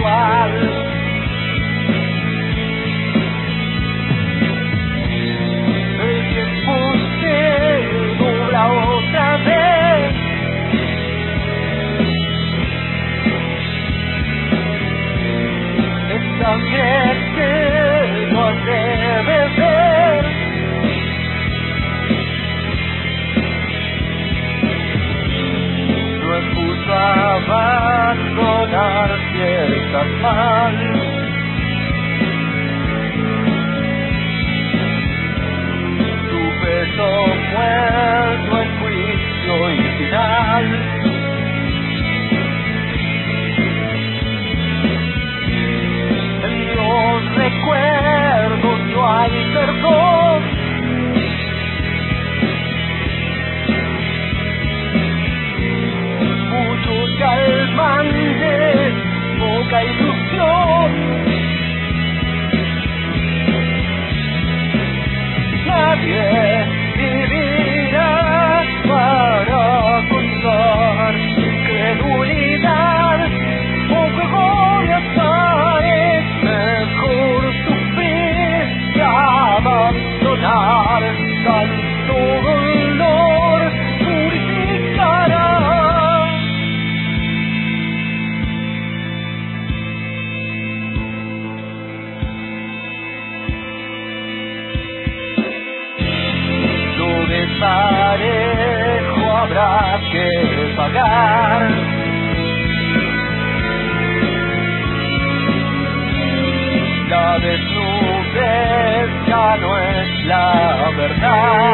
espiritual. El tiempo se dobla otra vez. Es sangre que no hace beber. No es justo abandonar si estás mal. Tu peso muerto en juicio y final. En los recuerdos no hay perdón. Muchos calmantes, poca ilusión. Nadie vivirá para contar incredulidad o juego de azares. Mejor sufrir que abandonar. Tanto dolor purificará. Lo desparejo habrá que pagar. La desnudez ya no es la verdad.